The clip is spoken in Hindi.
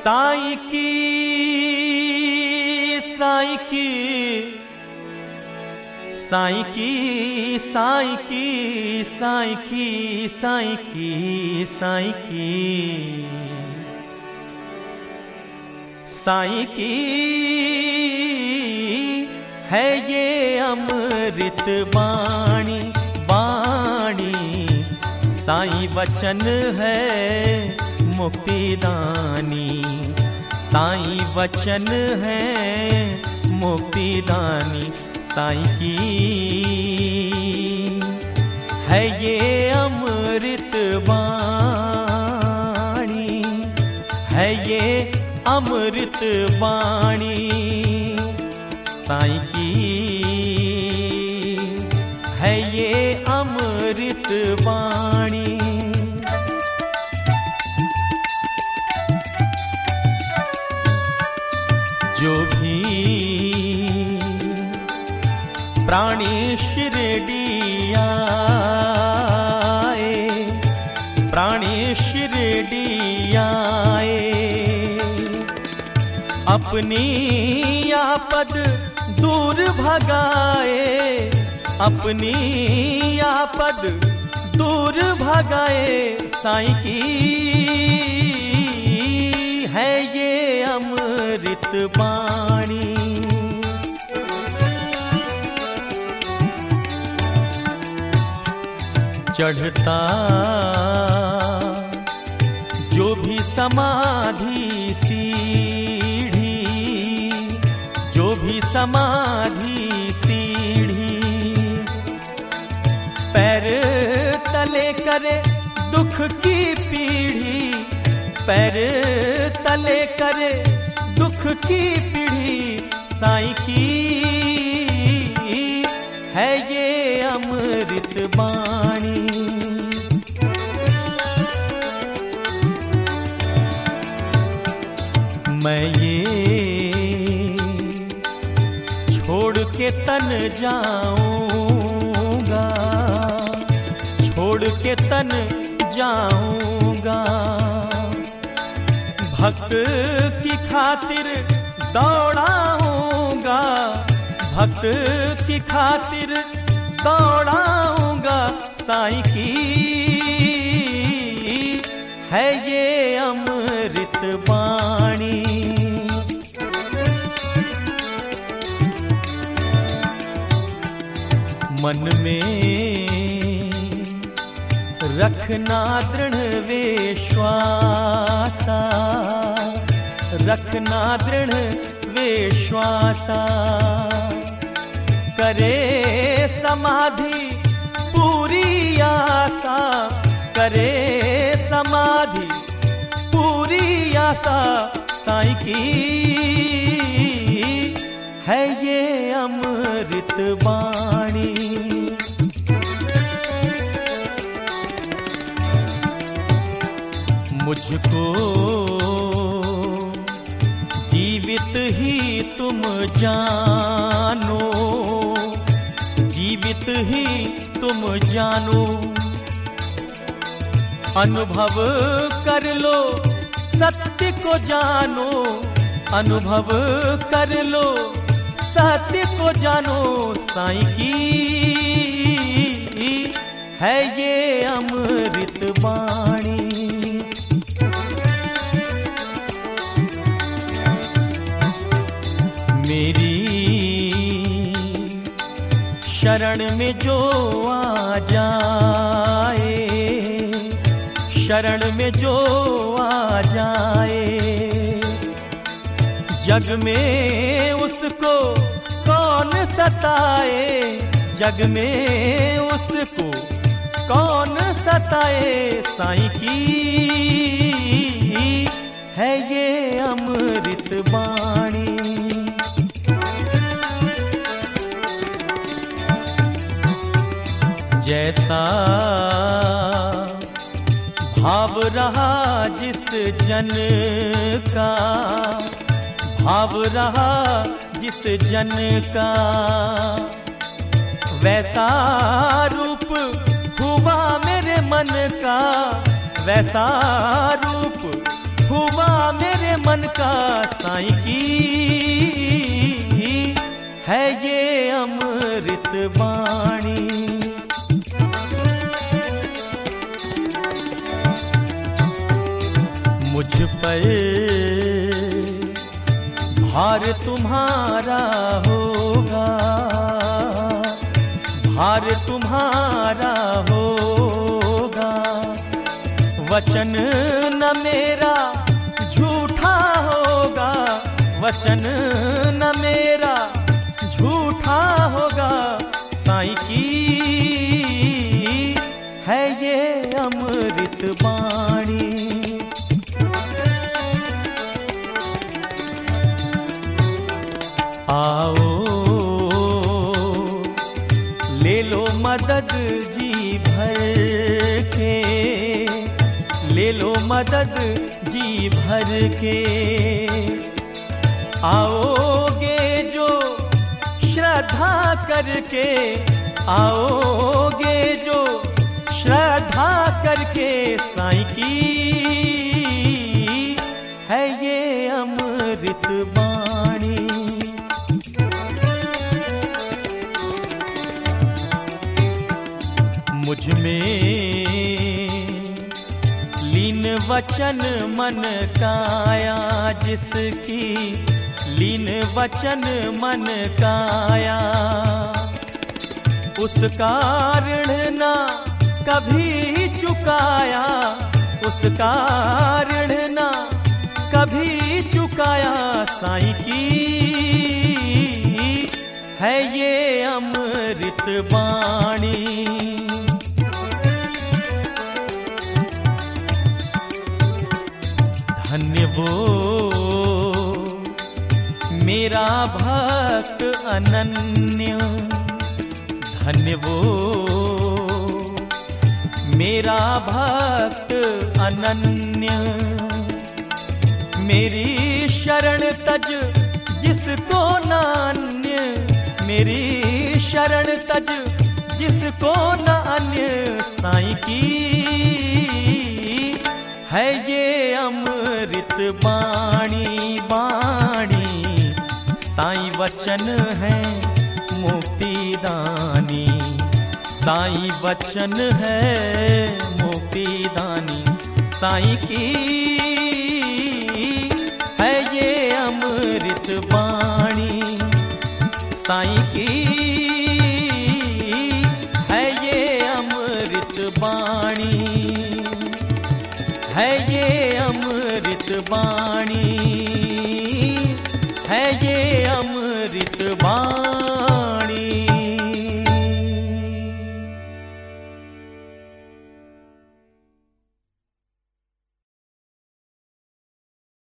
साईं की साईं की साईं की साईं की साईं की साईं की साईं की साईं की है ये अमृत वाणी वाणी। साईं वचन है मुक्तिदानी, साईं वचन है मुक्तिदानी। साईं की है ये अमृत वाणी, है ये अमृत वाणी। साईं की है ये अमृत वाणी। जो भी प्राणी शिरडी आए, प्राणी शिरडी आए, अपनी आपद दूर भगाए, अपनी आपद दूर भगाए। साईं की है ये अमृत वाणी। चढ़ता जो भी समाधि सीढ़ी, जो भी समाधि सीढ़ी, पैर तले करे दुख की पीढ़ी, पैर तले करे दुख की पीढ़ी। साईं की है ये अमृत वाणी। मैं ये छोड़ के तन जाऊंगा, छोड़ के तन जाऊंगा, भक्त की खातिर दौड़ाऊंगा, भक्त की खातिर दौड़ाऊंगा। साईं की है ये अमृत वाणी। मन में रखना दृढ़ विश्वासा, रखना दृढ़ विश्वासा, करे समाधि पूरी आशा, करे समाधि पूरी आशा। साईं की है ये अमृत वाणी। मुझको जीवित ही तुम जानो, जीवित ही तुम जानो, अनुभव कर लो सत्य को जानो, अनुभव कर लो सत्य को जानो। साईं की है ये अमृत वाणी। मेरी शरण में जो आ जाए, शरण में जो आ जाए, जग में उसको कौन सताए, जग में उसको कौन सताए। साईं की है ये अमृत वाणी। जैसा भाव रहा जिस जन का, भाव रहा जिस जन का, वैसा रूप हुआ मेरे मन का, वैसा रूप हुआ मेरे मन का साईं की है ये अमृत वाणी। मुझ पर भार तुम्हारा होगा, भार तुम्हारा होगा, वचन न मेरा झूठा होगा, वचन न मेरा झूठा होगा, साईं की है ये अमृत वाणी। आओ ले लो मदद जी भर के, ले लो मदद जी भर के, आओगे जो श्रद्धा करके, आओगे जो श्रद्धा करके, साईं की है ये अमृत वाणी। मुझ में लीन वचन मन काया, जिसकी लीन वचन मन काया, उसका ऋण ना कभी चुकाया, उसका ऋण ना कभी चुकाया, साईं की है ये अमृत वाणी। धन्य वो मेरा भक्त अनन्य, धन्य वो मेरा भक्त अनन्य, मेरी शरण तज जिसको नान्य, मेरी शरण तज जिसको न अन्य, साईं की है ये अमृत वाणी। वाणी साईं वचन है मुक्तिदानी, साईं वचन है मुक्तिदानी, साईं की है ये अमृत वाणी, साईं की है ये अमृत वाणी, है ये अमृत वाणी, है ये अमृत वाणी।